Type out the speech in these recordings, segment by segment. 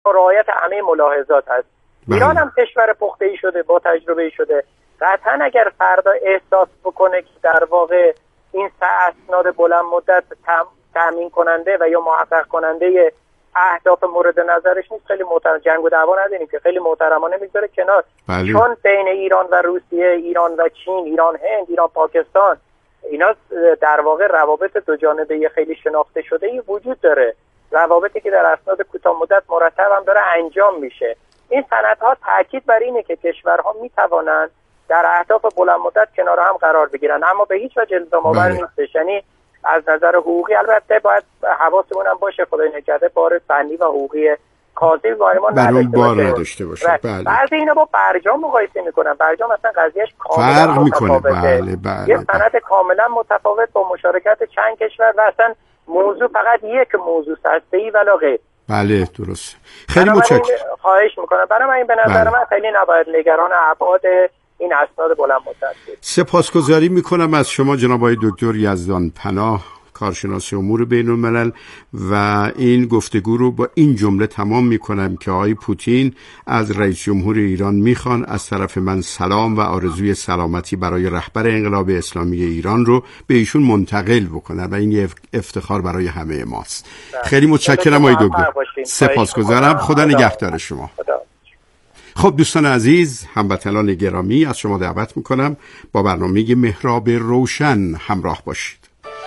رعایت همه ملاحظات هست. ایران هم کشور پخته‌ای شده، با تجربه شده. قطعا اگر فردا احساس بکنه که در واقع این اسناد بلند مدت تامین کننده و یا محقق کننده اهداف مورد نظرش نیست، خیلی محترم، جنگ و دعوا نداریم که، خیلی محترمانه میذاره کنار. چون بین ایران و روسیه، ایران و چین، ایران هند، ایران پاکستان، اینا در واقع روابط دو جانبه خیلی شناخته شده ای وجود داره، روابطی که در اسناد کوتاه مدت مرتب هم داره انجام میشه. این سندها تاکید بر اینه که کشورها میتوانند در اهداف بلند مدت کنار هم قرار بگیرن، اما به هیچ وجه الزام آور نیستش. یعنی از نظر حقوقی البته باید حواسمون هم باشه، خدای نکرده بار فنی و حقوقی کاذب ما نداشته باشه. بله. بعضی اینا با برجام مقایسه میکنن. برجام اصلا قضیهش کاملا فرق میکنه. بله. یه سند کاملا متفاوت با مشارکت چند کشور و اصلا موضوع فقط یک موضوع هسته‌ای ولا غیر. بله درست. خیلی متشکرم. خواهش میکنم. برای من این به نظر من خیلی نباید نگران ابعاد این اسناد بلند مدت بود. سپاسگزاری میکنم از شما جناب آقای دکتر یزدان پناه، کارشناس امور بین الملل، و این گفتگو رو با این جمله تمام میکنم که آقای پوتین از رئیس جمهور ایران میخوان از طرف من سلام و آرزوی سلامتی برای رهبر انقلاب اسلامی ایران رو به ایشون منتقل بکنن و این افتخار برای همه ماست. خیلی متشکرم آقای دکتر. سپاسگزارم. خدا نگهدار شما. خب دوستان عزیز، هموطنان گرامی، از شما دعوت میکنم با برنامه محراب روشن همراه باشید.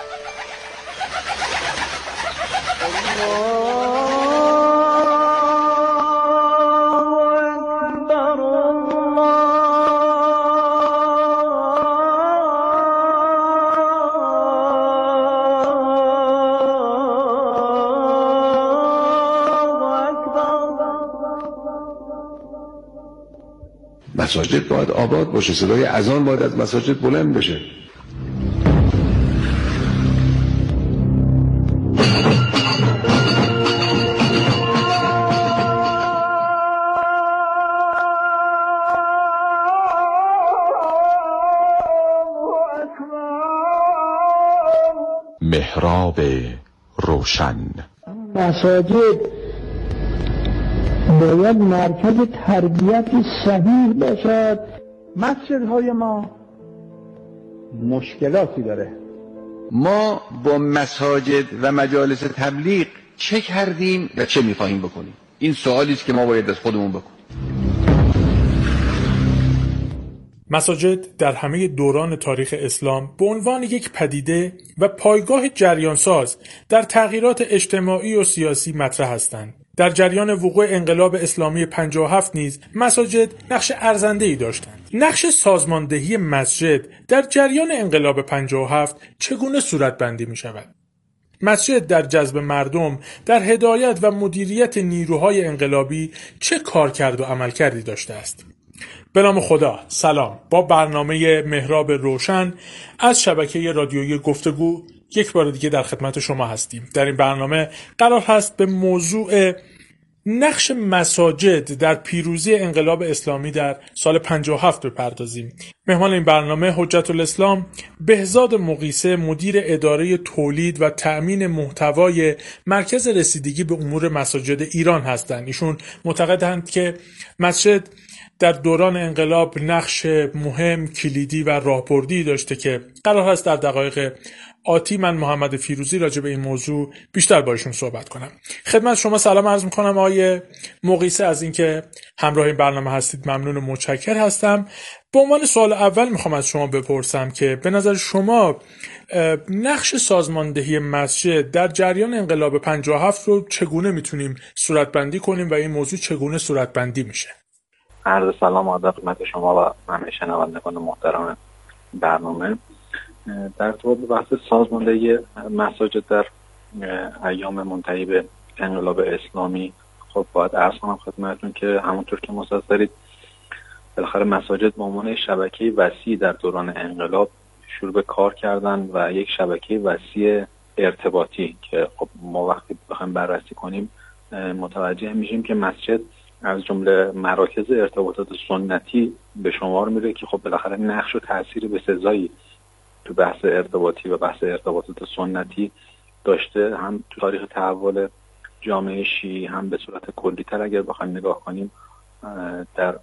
مساجد باید آباد باشه، صدای اذان باید از مساجد بلند بشه. محراب روشن. مساجد باید مرکز تربیت صحیح باشد. مسجدهای ما مشکلاتی داره. ما با مساجد و مجالس تبلیغ چه کردیم و چه می‌خواهیم بکنیم؟ این سوالی است که ما باید از خودمون بکنیم. مساجد در همه دوران تاریخ اسلام به عنوان یک پدیده و پایگاه جریانساز در تغییرات اجتماعی و سیاسی مطرح هستند. در جریان وقوع انقلاب اسلامی 57 نیز مساجد نقش ارزنده‌ای داشتند. نقش سازماندهی مسجد در جریان انقلاب 57 چگونه صورتبندی می شود؟ مسجد در جذب مردم، در هدایت و مدیریت نیروهای انقلابی چه کارکرد و عملکردی داشته است؟ به نام خدا، سلام. با برنامه محراب روشن از شبکه رادیویی گفتگو یک بار دیگه در خدمت شما هستیم. در این برنامه قرار هست به موضوع نقش مساجد در پیروزی انقلاب اسلامی در سال 57 بپردازیم. مهمان این برنامه حجت الاسلام بهزاد مقیسه، مدیر اداره تولید و تأمین محتوای مرکز رسیدگی به امور مساجد ایران هستند. ایشون معتقدند که مسجد در دوران انقلاب نقش مهم، کلیدی و راهبردی داشته که قرار هست در دقایق آتی من محمد فیروزی راجع به این موضوع بیشتر با ایشون صحبت کنم. خدمت شما سلام عرض میکنم آقای مقیسه، از اینکه همراه این برنامه هستید ممنون و متشکر هستم. به عنوان سوال اول میخوام از شما بپرسم که به نظر شما نقش سازماندهی مسجد در جریان انقلاب 57 رو چگونه میتونیم صورتبندی کنیم و این موضوع چگونه صورتبندی میشه؟ عرض سلام و ادب خدمت شما و همه شنوندگان محترم برنامه. در ارتباط به بحث سازماندهی مساجد در ایام منتهی به انقلاب اسلامی، خب باید عرض کنم خدمتتون که همونطور که مستحضر دارید بالاخره مساجد به عنوان شبکه وسیع در دوران انقلاب شروع به کار کردن و یک شبکه وسیع ارتباطی که خب ما وقتی بخوایم بررسی کنیم متوجه میشیم که مسجد از جمله مراکز ارتباطات سنتی به شمار میره که خب بالاخره نقش و تأثیر بسزایی تو بحث ارتباطی و بحث ارتباطات سنتی داشته، هم تو تاریخ تحول جامعه شیعی هم به صورت کلی‌تر اگر بخوایم نگاه کنیم در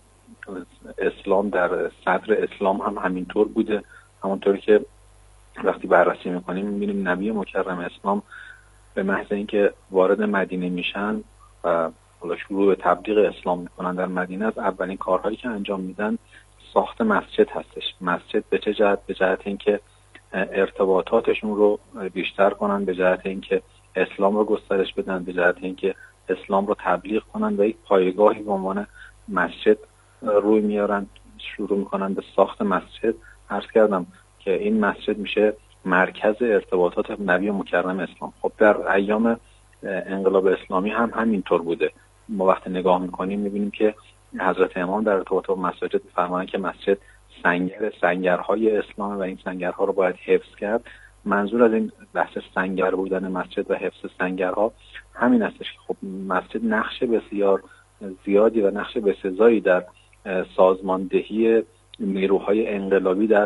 اسلام، در صدر اسلام هم همینطور بوده. همونطور که وقتی بررسی میکنیم میبینیم نبی مکرم اسلام به محض اینکه وارد مدینه میشن و شروع به تبلیغ اسلام میکنن در مدینه، از اولین کارهایی که انجام میدن ساخت مسجد هستش. مسجد به چه جهت؟ به جهت اینکه ارتباطاتشون رو بیشتر کنن، به جهت اینکه اسلام رو گسترش بدن، به جهت اینکه اسلام رو تبلیغ کنن و یک پایگاهی به عنوان مسجد روی میارن، شروع میکنن به ساخت مسجد. عرض کردم که این مسجد میشه مرکز ارتباطات نبی مکرم اسلام. خب در ایام انقلاب اسلامی هم همینطور بوده. ما وقتی نگاه میکنیم میبینیم که حضرت امام در ارتباط با مساجد فرمایند که مسجد سنگرهای اسلام و این سنگرها رو باید حفظ کرد. منظور از این بحث سنگر بودن مسجد و حفظ سنگرها همین استش که خب مسجد نقش بسیار زیادی و نقش بسزایی در سازماندهی نیروهای انقلابی در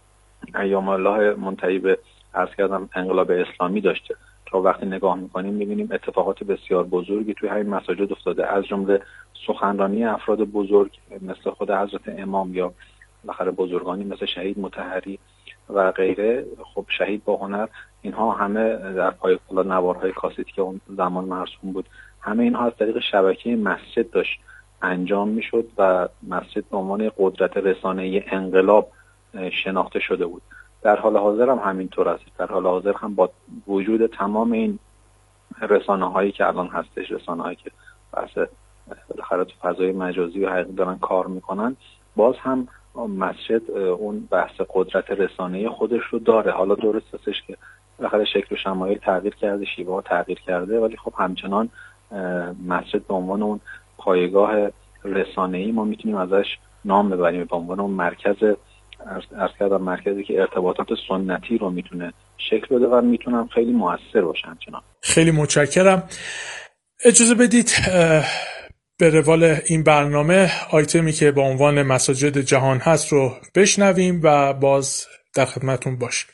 ایام الله منتهی به عرض کردم انقلاب اسلامی داشته. تا وقتی نگاه میکنیم میبینیم اتفاقات بسیار بزرگی توی همین مساجد افتاده، از جمله سخنرانی افراد بزرگ مثل خود حضرت امام یا بالاخره بزرگانی مثل شهید مطهری و غیره. خب شهید با هنر، اینها همه در پای نوارهای کاستی که اون زمان مرسوم بود، همه اینها از طریق شبکه مسجد داشت انجام میشد و مسجد به عنوان قدرت رسانه‌ای انقلاب شناخته شده بود. در حال حاضر هم همینطور است. در حال حاضر هم با وجود تمام این رسانه‌هایی که الان هستش، رسانه‌هایی که بالاخره تو فضای مجازی و حقیقی دارن کار میکنن، باز هم مسجد اون بحث قدرت رسانه‌ای خودش رو داره. حالا درست هستش که بالاخره شکل و شمایل تغییر کرده، شیوه ها تغییر کرده، ولی خب همچنان مسجد به عنوان اون پایگاه رسانه‌ای ما میتونیم ازش نام ببریم، به عنوان اون مرکزی که ارتباطات سنتی رو میتونه شکل بده و میتونن خیلی موثر باشن. چنان خیلی متشکرم. اجازه بدید به روال این برنامه آیتمی که با عنوان مساجد جهان هست رو بشنویم و باز در خدمتون باشیم.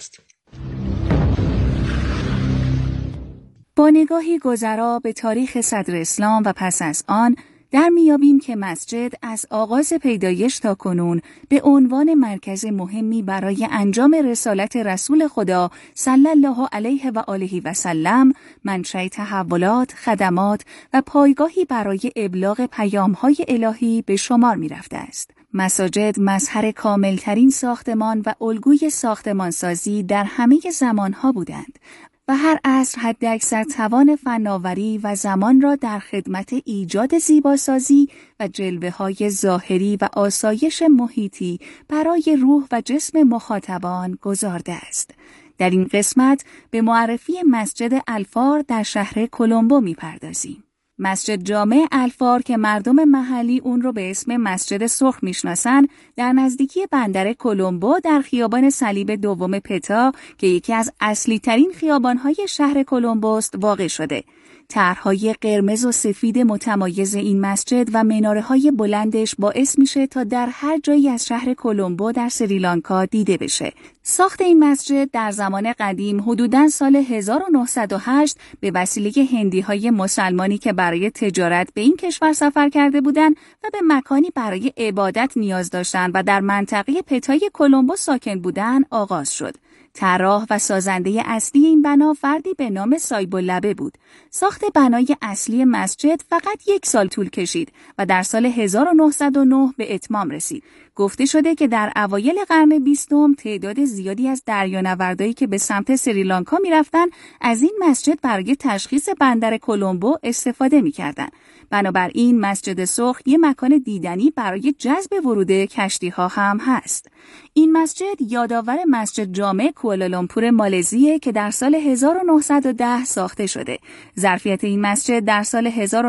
با نگاهی گذرا به تاریخ صدر اسلام و پس از آن در میابیم که مسجد از آغاز پیدایش تا کنون به عنوان مرکز مهمی برای انجام رسالت رسول خدا صلی الله علیه و آله و سلم، منشأ تحولات، خدمات و پایگاهی برای ابلاغ پیام‌های الهی به شمار می‌رفته است. مساجد مظهر کاملترین ساختمان و الگوی ساختمانسازی در همه زمانها بودند و هر عصر حداکثر توان فناوری و زمان را در خدمت ایجاد زیباسازی و جلوه‌های ظاهری و آسایش محیطی برای روح و جسم مخاطبان گذارده است. در این قسمت به معرفی مسجد الفار در شهر کلمبو می‌پردازیم. مسجد جامع الفار که مردم محلی اون رو به اسم مسجد سرخ میشناسن، در نزدیکی بندر کلمبو در خیابان صلیب دوم پتا که یکی از اصلی ترین خیابان‌های شهر کلمبوست واقع شده. طرح‌های قرمز و سفید متمایز این مسجد و مناره‌های بلندش باعث میشه تا در هر جایی از شهر کلمبو در سریلانکا دیده بشه. ساخت این مسجد در زمان قدیم حدوداً سال 1908 به وسیله هندی‌های مسلمانی که برای تجارت به این کشور سفر کرده بودند و به مکانی برای عبادت نیاز داشتند و در منطقه پتای کلمبو ساکن بودند آغاز شد. طراح و سازنده اصلی این بنا فردی به نام سایب‌اللبه بود. ساخت بنای اصلی مسجد فقط 1 سال طول کشید و در سال 1909 به اتمام رسید. گفته شده که در اوایل قرن 20 تعداد زیادی از دریانوردایی که به سمت سریلانکا می‌رفتند از این مسجد برای تشخیص بندر کلمبو استفاده می‌کردند. بنابراین مسجد سرخ یک مکان دیدنی برای جذب ورود کشتی‌ها هم هست. این مسجد یادآور مسجد جامع کوالالامپور مالزیه که در سال 1910 ساخته شده. ظرفیت این مسجد در سال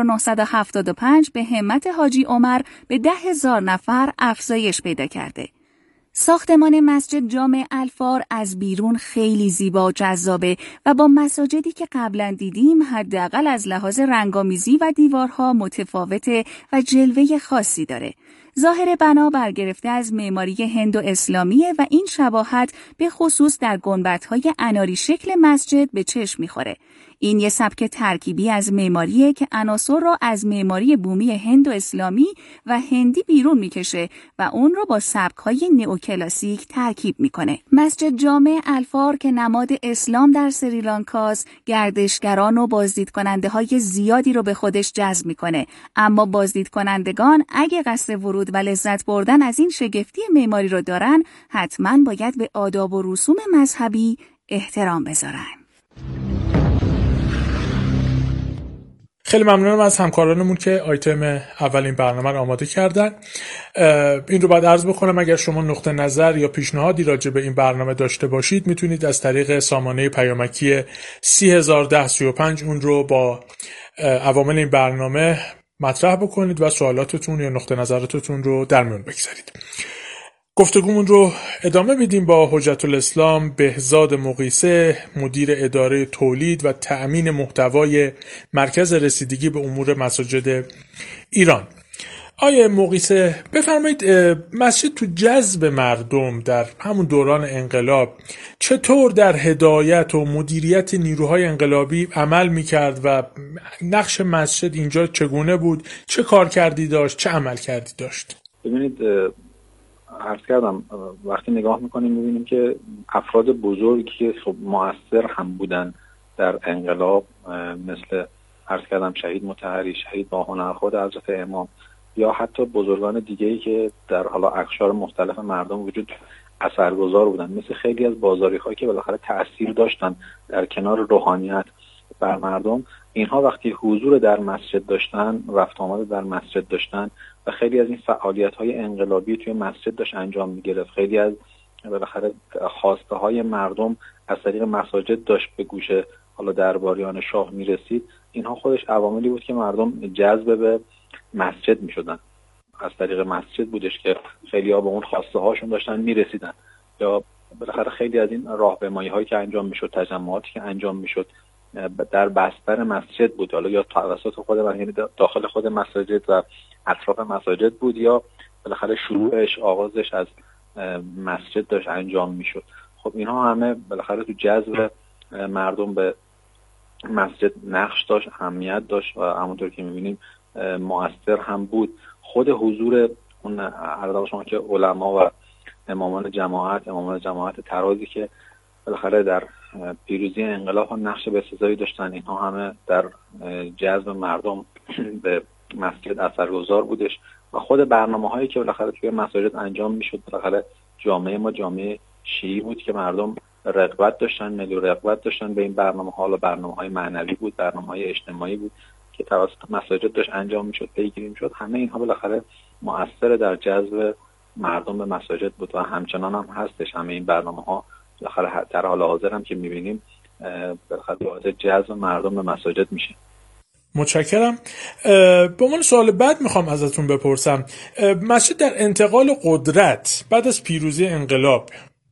1975 به همت حاجی عمر به 10,000 نفر افزایش پیدا کرده. ساختمان مسجد جامع الفار از بیرون خیلی زیبا و جذابه و با مساجدی که قبلا دیدیم حداقل از لحاظ رنگامیزی و دیوارها متفاوته و جلوه خاصی داره. ظاهر بنا برگرفته از معماری هند و اسلامیه و این شباهت به خصوص در گنبدهای اناری شکل مسجد به چشم میخوره. این یه سبک ترکیبی از معماریه که عناصر را از معماری بومی هند و اسلامی و هندی بیرون میکشه و اون رو با سبک‌های نئوکلاسیک ترکیب میکنه. مسجد جامع الفار که نماد اسلام در سریلانکاست، گردشگران و بازدید کننده‌های زیادی رو به خودش جذب میکنه، اما بازدید کنندگان اگه قصد ورود و لذت بردن از این شگفتی معماری رو دارن، حتماً باید به آداب و رسوم مذهبی احترام بذارن. خیلی ممنونم از همکارانمون که آیتم اولین برنامه رو آماده کردن. این رو باید عرض بکنم اگر شما نقطه نظر یا پیشنهادی راجع به این برنامه داشته باشید میتونید از طریق سامانه پیامکی 301035 اون رو با عوامل این برنامه مطرح بکنید و سوالاتتون یا نقطه نظراتتون رو در میون بگذارید. گفتگومون رو ادامه میدیم با حجت الاسلام بهزاد مقیسه، مدیر اداره تولید و تأمین محتوای مرکز رسیدگی به امور مساجد ایران. آیه مقیسه بفرمایید مسجد تو جذب مردم در همون دوران انقلاب چطور در هدایت و مدیریت نیروهای انقلابی عمل میکرد و نقش مسجد اینجا چگونه بود؟ چه کار کردی داشت؟ چه عمل کردی داشت؟ ببینید عرض کردم وقتی نگاه میکنیم میبینیم که افراد بزرگی که خب مؤثر هم بودن در انقلاب مثل عرض کردم شهید مطهری، شهید باهنر، خود حضرت امام یا حتی بزرگان دیگه‌ای که در حالا اقشار مختلف مردم وجود اثرگذار بودن، مثل خیلی از بازاری‌هایی که بالاخره تأثیر داشتن در کنار روحانیت بر مردم، اینها وقتی حضور در مسجد داشتن، رفت آمد در مسجد داشتن و خیلی از این فعالیت‌های انقلابی توی مسجد داشت انجام می‌گرفت، خیلی از بالاخره خواسته‌های مردم از طریق مساجد داشت به گوش حالا درباریان شاه می‌رسید، اینها خودش عواملی بود که مردم جذب به مسجد می‌شدن. از طریق مسجد بودش که خیلی‌ها به اون خواسته‌هاشون داشتن می‌رسیدن، یا بالاخره خیلی از این راهپیمایی‌هایی که انجام می‌شد، تجمعاتی که انجام می‌شد در بستر مسجد بود، حالا یا توسط خود یعنی داخل خود مساجد و اطراف مساجد بود، یا بالاخره شروعش آغازش از مسجد داشت انجام میشد. خب اینها همه بالاخره تو جذب مردم به مسجد نقش داشت، اهمیت داشت و همونطور که میبینیم مؤثر هم بود. خود حضور اون عرض شما که علما و امامان جماعت ترازی که بالاخره در پیروزی انقلاب ها نقش بسزایی داشتن، اینها همه در جذب مردم به مسجد اثرگذار بودش و خود برنامه هایی که بالاخره توی مساجد انجام میشد، بالاخره جامعه ما جامعه شیعی بود که مردم رغبت داشتن، ملی رغبت داشتن به این برنامه ها، حالا برنامه های معنوی بود، برنامه های اجتماعی بود که توسط مساجد داشت انجام میشد، پیگیری میشد. همه اینها بالاخره مؤثر در جذب مردم به مساجد بود و همچنان هم هستش. همه این برنامه ها بالاخره در حال حاضر هم که میبینیم بالاخره باعث جذب مردم به مساجد میشه. متشکرم. به عنوان سوال بعد میخوام ازتون بپرسم، مسجد در انتقال قدرت بعد از پیروزی انقلاب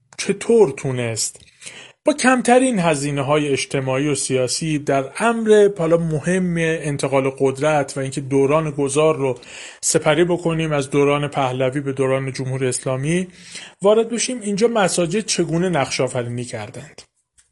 چطور تونست با کمترین هزینه‌های اجتماعی و سیاسی در امر حالا مهم انتقال قدرت و اینکه دوران گذار رو سپری بکنیم از دوران پهلوی به دوران جمهوری اسلامی وارد بشیم، اینجا مساجد چگونه نقش آفرینی کردند؟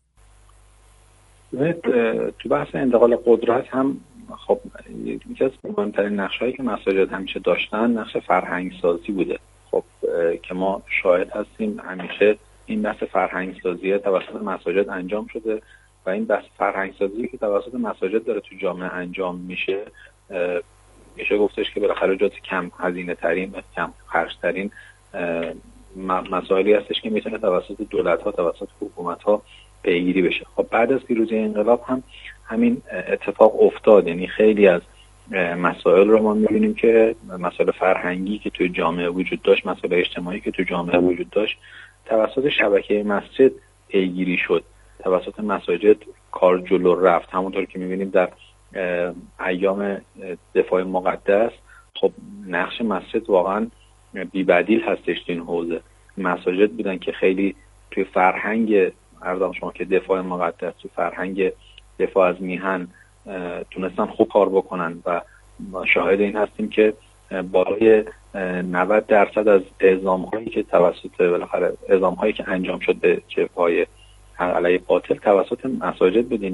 تو بحث انتقال قدرت هم خب یکی از مهمترین نقش‌هایی که مساجد همیشه داشتن نقش فرهنگ سازی بوده. خب که ما شاهد هستیم همیشه این بحث فرهنگ سازی توسط مساجد انجام شده و این بحث فرهنگ سازی که توسط مساجد داره تو جامعه انجام میشه، میشه گفتش که بالاخره جز کم هزینه ترین و کم خرج ترین مسائلی هستش که میتونه توسط دولت ها، توسط حکومت ها پیگیری بشه. خب بعد از پیروزی انقلاب هم همین اتفاق افتاد، یعنی خیلی از مسائل رو ما می‌بینیم که مسائل فرهنگی که توی جامعه وجود داشت، مسائل اجتماعی که توی جامعه وجود داشت توسط شبکه مسجد پیگیری شد، توسط مساجد کار جلو رفت. همونطور که می‌بینیم در ایام دفاع مقدس خب نقش مسجد واقعا بی‌بدیل هستش تو این حوزه. مساجد بودن که خیلی توی فرهنگ عرضم شما که دفاع مقدس، توی فرهنگ دفاع از میهن تونستن خوب کار بکنن و شاهد این هستیم که بالای 90% از اعزام‌هایی که توسط بالاخره اعزام‌هایی که انجام شد به جبهه‌های علیه قاتل توسط مساجد بود، یعنی از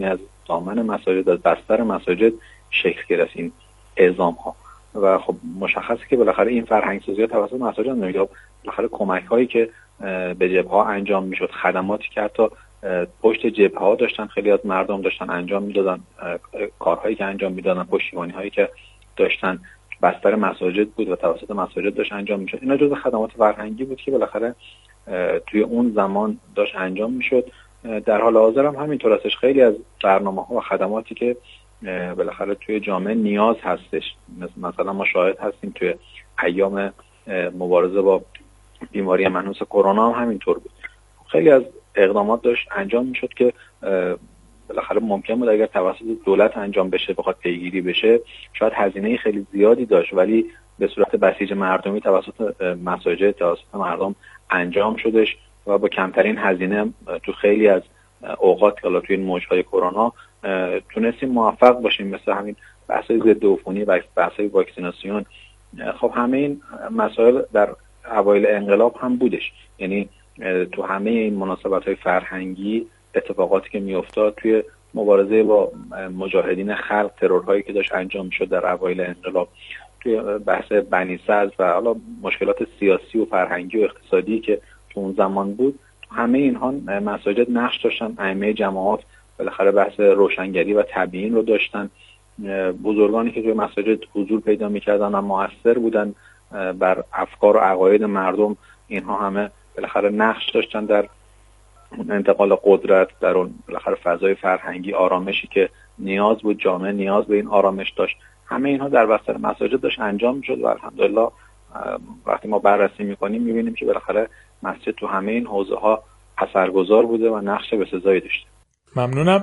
دامن مساجد، از بستر مساجد شکل گرفت این اعزام ها. و خب مشخصه که بالاخره این فرهنگ سازی ها توسط مساجد نمیاد، بالاخره کمک هایی که به جبهه ها انجام میشد، خدماتی که حتی پشت جبهه ها داشتن خیلی از مردم داشتن انجام میدادن، کارهایی که انجام میدادن، پشتیبانی هایی که داشتن بستر مساجد بود و توسط مساجد داشت انجام میشد. اینا جزء خدمات فرهنگی بود که بالاخره توی اون زمان داشت انجام میشد. در حال حاضر هم همینطور هستش. خیلی از برنامه‌ها و خدماتی که بالاخره توی جامعه نیاز هستش، مثلا ما شاهد هستیم توی ایام مبارزه با بیماری منحوس کرونا هم همینطور بود. خیلی از اقدامات داشت انجام میشد که بالاخره ممکن بود اگر توسط دولت انجام بشه، بخواد پیگیری بشه، شاید هزینه خیلی زیادی داشت، ولی به صورت بسیج مردمی توسط مساجد، توسط مردم انجام شدش و با کمترین هزینه تو خیلی از اوقات که توی این موجهای کرونا تونستیم موفق باشیم، مثل همین بحث‌های ضد عفونی، بحث‌های واکسیناسیون. خب همه این مسائل در اوایل انقلاب هم بودش، یعنی تو همه این مناسبت‌های فرهنگی اتفاقاتی که میافتاد توی مبارزه با مجاهدین خلق، ترورهایی که داشت انجام میشد در اوایل انقلاب، توی بحث بنی سلز و حالا مشکلات سیاسی و فرهنگی و اقتصادی که تو اون زمان بود، همه اینها مساجد نقش داشتن. ائمه جماعات بالاخره بحث روشنگری و تبیین رو داشتن. بزرگانی که توی مساجد حضور پیدا میکردن و مؤثر بودن بر افکار و عقاید مردم، اینها همه بالاخره نقش داشتن در انتقال قدرت، در اون بالاخره فضای فرهنگی، آرامشی که نیاز بود، جامعه نیاز به این آرامش داشت. همه اینها در بستر مساجد داشت انجام میشد و الحمدلله وقتی ما بررسی میکنیم میبینیم که بالاخره مسجد تو همه این حوزه ها اثرگذار بوده و نقش بسزایی داشته. ممنونم.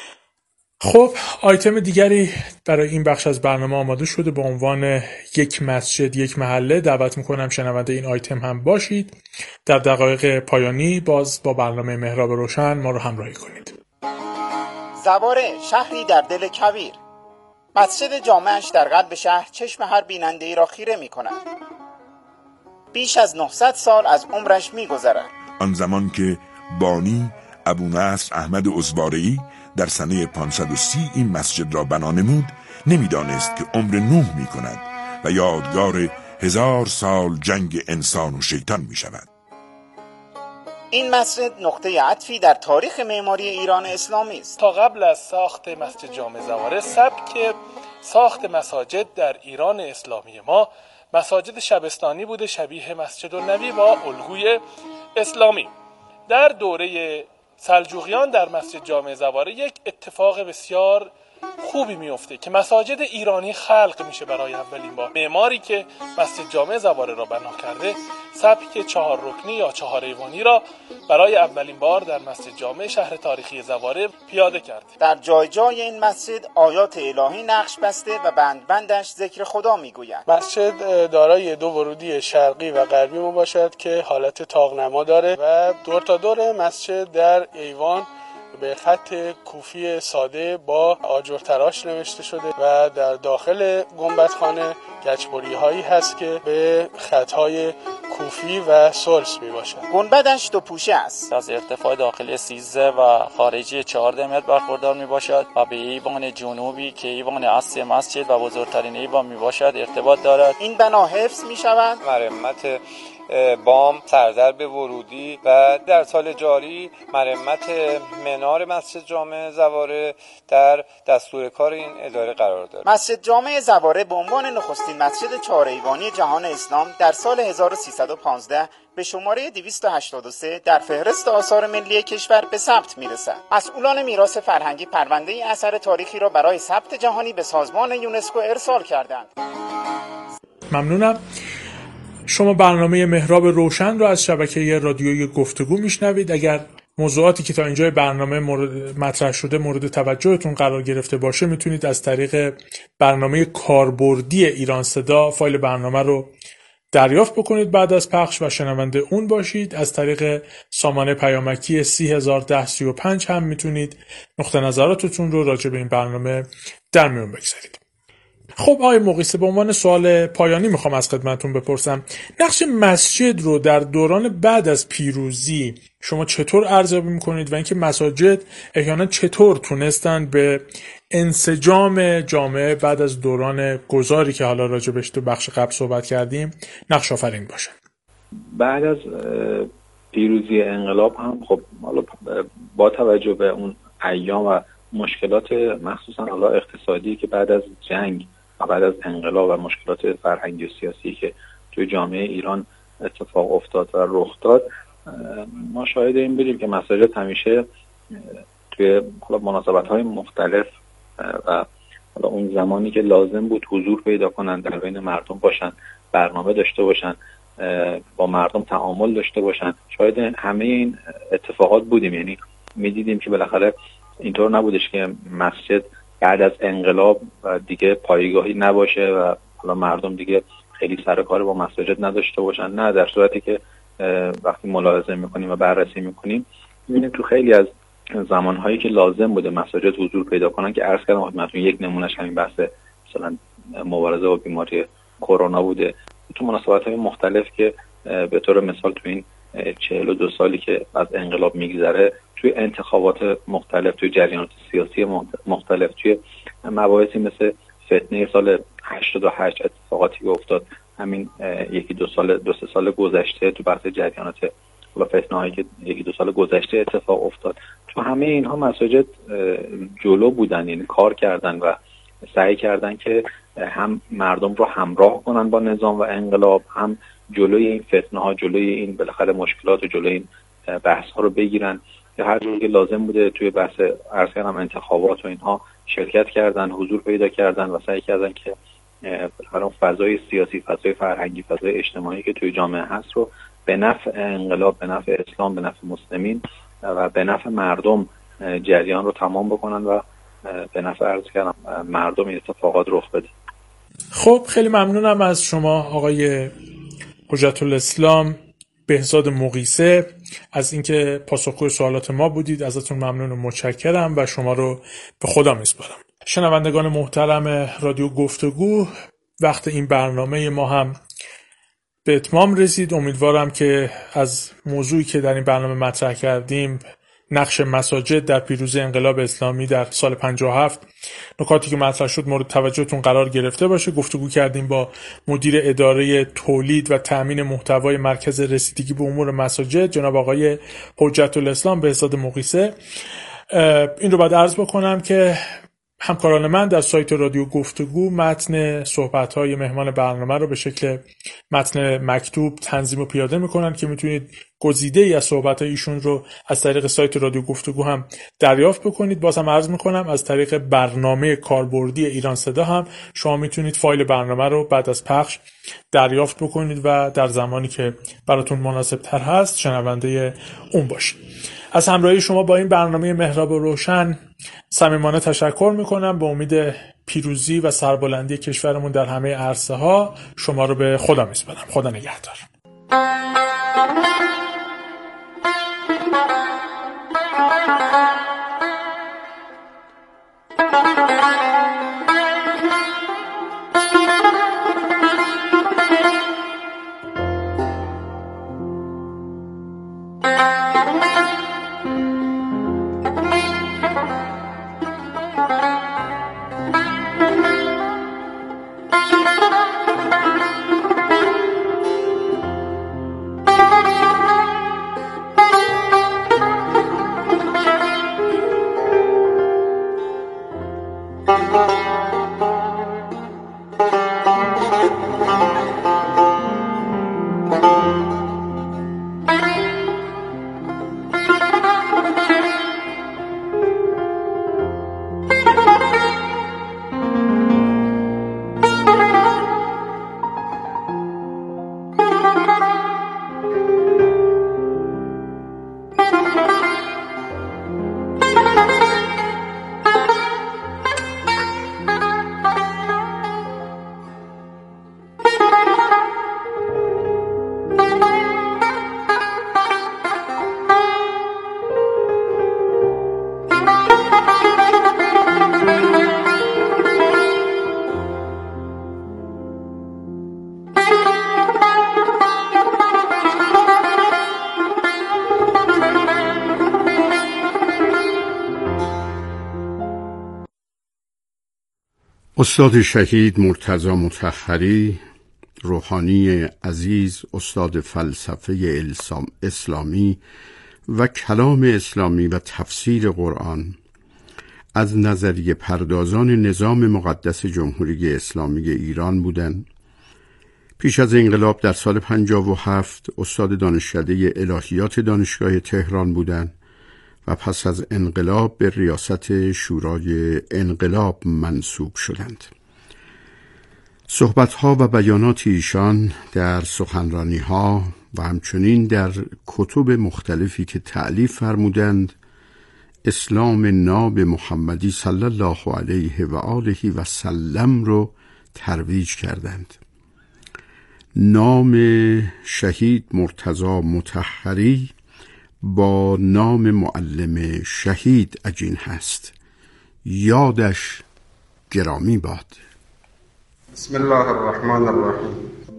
خب آیتم دیگری برای این بخش از برنامه آماده شده با عنوان یک مسجد یک محله. دعوت میکنم شنونده این آیتم هم باشید. در دقایق پایانی باز با برنامه محراب روشن ما رو همراهی کنید. زواره، شهری در دل کویر. مسجد جامعش در قلب شهر چشم هر بیننده‌ای را خیره می‌کند. بیش از 900 سال از عمرش می‌گذرد. آن زمان که بانی ابونصر احمد عزواره‌ای در سنه 530 این مسجد را بنا نمود، نمی‌دانست که عمر نوح می‌کند و یادگار 1000 سال جنگ انسان و شیطان می‌شود. این مسجد نقطه عطفی در تاریخ معماری ایران اسلامی است. تا قبل از ساخت مسجد جامع زواره، سبک ساخت مساجد در ایران اسلامی ما مساجد شبستانی بوده، شبیه مسجد النبی با الگوی اسلامی. در دوره سلجوقیان در مسجد جامع زواره یک اتفاق بسیار خوبی میفته که مساجد ایرانی خلق میشه برای اولین بار. معماری که مسجد جامع زواره را بنا کرده سبک 4 رکنی یا 4 ایوانی را برای اولین بار در مسجد جامع شهر تاریخی زواره پیاده کرد. در جای جای این مسجد آیات الهی نقش بسته و بند بندش ذکر خدا میگویند. مسجد دارای 2 ورودی شرقی و غربی باشد که حالت طاق‌نما داره و دور تا دور مسجد در ایوان به خط کوفی ساده با آجر تراش نوشته شده و در داخل گنبدخانه گچبری هایی هست که به خطهای کوفی و سلس می باشد. گنبدش 2 پوشه است. از ارتفاع داخلی 13 و خارجی 14 متر برخوردار می باشد و به ایوان جنوبی که ایوان اصلی مسجد و بزرگترین ایوان می باشد ارتباط دارد. این بنا حفظ می شود. مرمت بام، سردرب ورودی و در سال جاری مرمت منار مسجد جامع زواره در دستور کار این اداره قرار دارد. مسجد جامع زواره به عنوان نخستین مسجد 4 ایوانی جهان اسلام در سال 1315 به شماره 283 در فهرست آثار ملی کشور به ثبت میرسد. مسئولان میراث فرهنگی پرونده اثر تاریخی را برای ثبت جهانی به سازمان یونسکو ارسال کردند. ممنونم. شما برنامه محراب روشن را از شبکه رادیویی گفتگو میشنوید. اگر موضوعاتی که تا اینجای برنامه مطرح شده مورد توجهتون قرار گرفته باشه میتونید از طریق برنامه کاربردی ایران صدا فایل برنامه رو دریافت بکنید بعد از پخش و شنونده اون باشید. از طریق سامانه پیامکی 301035 هم میتونید نقطه نظراتتون رو راجع به این برنامه در میون بگذارید. خب آقای مقیسه، به عنوان سوال پایانی میخوام از خدمتتون بپرسم نقش مسجد رو در دوران بعد از پیروزی شما چطور ارزیابی میکنید و اینکه مساجد احیانا چطور تونستن به انسجام جامعه بعد از دوران گذاری که حالا راجبش تو بخش قبل صحبت کردیم نقش آفرین باشن؟ بعد از پیروزی انقلاب هم خب حالا با توجه به اون ایام و مشکلات مخصوصا حالا اقتصادی که بعد از جنگ و بعد از انقلاب و مشکلات فرهنگی و سیاسی که توی جامعه ایران اتفاق افتاد و رخ داد، ما شاهد این بودیم که مساجد همیشه توی مناسبت‌های مختلف و حالا اون زمانی که لازم بود حضور پیدا کنن، در بین مردم باشن، برنامه داشته باشن، با مردم تعامل داشته باشن، شاید همه این اتفاقات بودیم. یعنی می‌دیدیم که بالاخره اینطور نبودش که مسجد بعد از انقلاب دیگه پایگاهی نباشه و حالا مردم دیگه خیلی سر کار با مساجد نداشته باشن. نه، در صورتی که وقتی ملاحظه میکنیم و بررسی میکنیم میبینیم تو خیلی از زمانهایی که لازم بوده مساجد حضور پیدا کنن، که عرض کردم خدمتتون یک نمونهش همین بحث مثلا مبارزه با بیماری کرونا بوده، تو مناسبت‌های مختلف که به طور مثال تو این 42 سالی که از انقلاب میگذره، توی انتخابات مختلف، توی جریانات سیاسی مختلف، توی مباحثی مثل فتنه سال 88 اتفاقاتی که افتاد همین دو سه سال گذشته، تو بحث جریانات و فتنه‌هایی که یکی دو سال گذشته اتفاق افتاد، تو همه اینها مساجد جلو بودن، یعنی کار کردن و سعی کردن که هم مردم رو همراه کنن با نظام و انقلاب، هم جلوی این فتنه‌ها، جلوی این بالاخره مشکلات و جلوی این بحث‌ها رو بگیرن. که هر جایی که لازم بوده توی بحث عرض کردم انتخابات و اینها شرکت کردن، حضور پیدا کردن و سعی کردن که بالاخره فضای سیاسی، فضای فرهنگی، فضای اجتماعی که توی جامعه هست رو به نفع انقلاب، به نفع اسلام، به نفع مسلمین و به نفع مردم جریان رو تمام بکنن و به نفع عرض کردم مردم این اتفاقات رخ بده. خب خیلی ممنونم از شما آقای حجت الاسلام بهزاد مقیسه از اینکه پاسخگوی سوالات ما بودید. ازتون ممنون و متشکرم و شما رو به خدا میسپارم. شنوندگان محترم رادیو گفتگو، وقت این برنامه ما هم به اتمام رسید. امیدوارم که از موضوعی که در این برنامه مطرح کردیم، نقش مساجد در پیروزی انقلاب اسلامی در سال 57، نکاتی که مطرح شد مورد توجهتون قرار گرفته باشه. گفتگو کردیم با مدیر اداره تولید و تأمین محتوای مرکز رسیدگی به امور مساجد جناب آقای حجت الاسلام بهزاد مقیسه. این رو باید عرض بکنم که همکاران من در سایت رادیو گفتگو متن صحبت‌های مهمان برنامه رو به شکل متن مکتوب تنظیم و پیاده می‌کنن که میتونید گزیده‌ای از صحبت‌های ایشون رو از طریق سایت رادیو گفتگو هم دریافت بکنید. بازم عرض می‌کنم از طریق برنامه کاربردی ایران صدا هم شما میتونید فایل برنامه رو بعد از پخش دریافت بکنید و در زمانی که براتون مناسب‌تر هست شنونده اون باشید. از همراهی شما با این برنامه محراب روشن صمیمانه تشکر میکنم. به امید پیروزی و سربلندی کشورمون در همه عرصه ها شما رو به خدا میسپارم. خدا نگهدار. استاد شهید مرتضی مطهری، روحانی عزیز، استاد فلسفه اسلامی و کلام اسلامی و تفسیر قرآن، از نظریه پردازان نظام مقدس جمهوری اسلامی ایران بودند. پیش از انقلاب در سال 57 استاد دانشکده الهیات دانشگاه تهران بودند و پس از انقلاب به ریاست شورای انقلاب منصوب شدند. صحبت‌ها و بیانات ایشان در سخنرانی‌ها و همچنین در کتب مختلفی که تألیف فرمودند اسلام ناب محمدی صلی الله علیه و آله و سلم رو ترویج کردند. نام شهید مرتضی مطهری با نام معلم شهید عجین هست. یادش گرامی باد. بسم الله الرحمن الرحیم.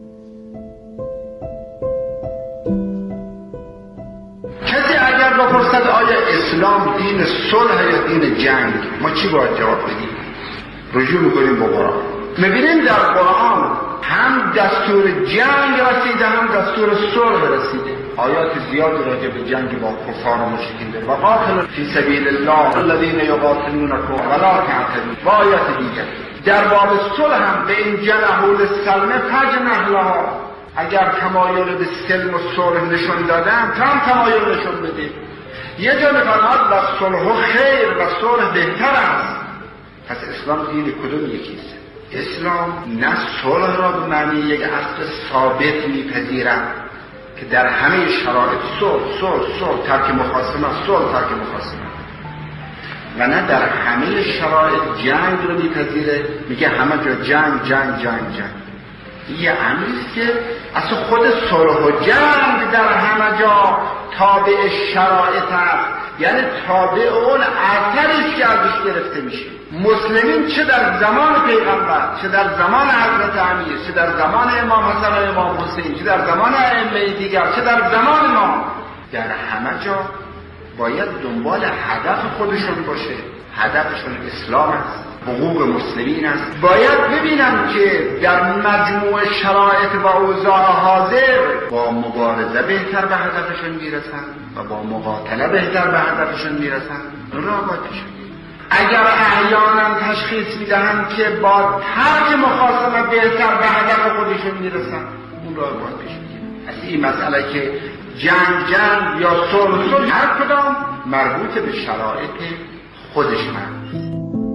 کسی اگر بپرسد آیا اسلام دین صلح یا دین جنگ، ما چی باید جواب بدیم؟ رجوع میکنیم به قرآن. میبینیم در قرآن هم دستور جنگ رسیده هم دستور صلح رسیده. آیات زیادی راجع به جنگ با کفار و مشرکین داره. و قاتلوا فی سبیل الله الذین یقاتلونکم ولا تعتدوا. و آیات دیگر در باب صلح هم به این جنحوا للسلم فجنح لها. اگر تمایل به سلم و صلح نشون دادن تو هم تمایل نشون بده. یه جا میفرماد و صلح خیر و صلح بهتر است. پس اسلام دین کدوم یکیست؟ اسلام نه صلح را به معنی یک اصل ثابت میپذیرد که در همه شرایط صلح ترک مخاصمه، صلح ترک مخاصمه، و نه در همه شرایط جنگ رو میپذیره، میگه همه جا جنگ. یه امریست که اصلا خود صلح و جنگ در همه جا تابع شرایط هست، یعنی تابع اون اثریست که ازش گرفته میشه. مسلمین چه در زمان پیغمبر، چه در زمان حضرت امیر، چه در زمان امام حسن و امام حسین، چه در زمان ائمه دیگر، چه در زمان ما، در همه جا باید دنبال هدف خودشون باشه. هدفشون اسلام است، حقوق مسلمین است. باید ببینم که در مجموع شرایط و اوضاع حاضر با مبارزه بهتر به هدفشون میرسن و با مقاتله بهتر به هدفشون میرسن. را باید بشن. اگر احیانا تشخیص میدهند که با ترک مخاصمه بهتر به هدف خودشون میرسن، اون را باید بشن. از این مسئله که جنگ یا صلح هر کدام مربوط به شرایط خودشون هست.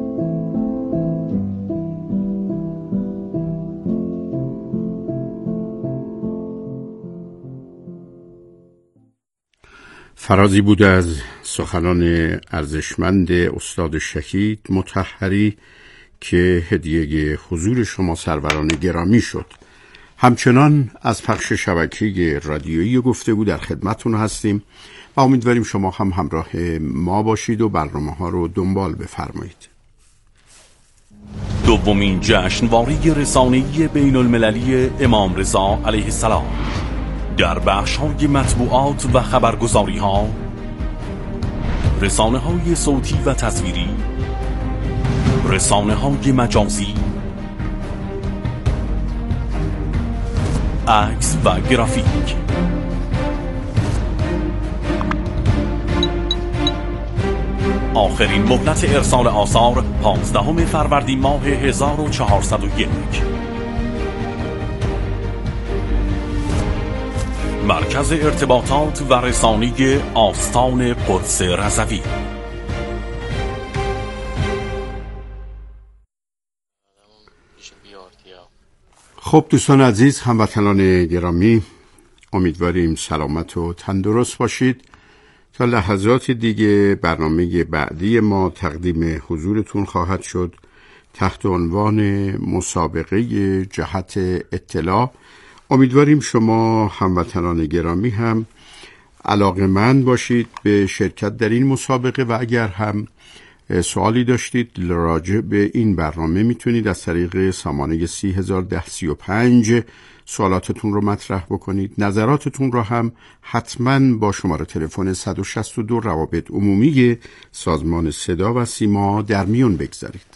فرازی بود از سخنان ارزشمند استاد شهید مطهری که هدیه حضور شما سروران گرامی شد. همچنان از پخش شبکه رادیویی گفتگو در خدمتتون هستیم و امیدواریم شما هم همراه ما باشید و برنامه‌ها رو دنبال بفرمایید. دومین جشنواره رسانه‌ای بین المللی امام رضا علیه السلام در بخش‌های مطبوعات و خبرگزاری‌ها، رسانه‌های صوتی و تصویری، رسانه‌های مجازی، عکس و گرافیک. آخرین مهلت ارسال آثار 15 فروردین ماه 1401. مرکز ارتباطات و رسانه‌ای آستان قدس رضوی. خب دوستان عزیز، هموطنان گرامی، امیدواریم سلامت و تندرست باشید. تا لحظات دیگه برنامه بعدی ما تقدیم حضورتون خواهد شد تحت عنوان مسابقه جهت اطلاع. امیدواریم شما هموطنان گرامی هم علاقه‌مند باشید به شرکت در این مسابقه و اگر هم سوالی داشتید راجع به این برنامه میتونید از طریق سامانه 301035 سوالاتتون رو مطرح بکنید. نظراتتون رو هم حتما با شماره تلفن 162 روابط عمومی سازمان صدا و سیما در میون بگذارید.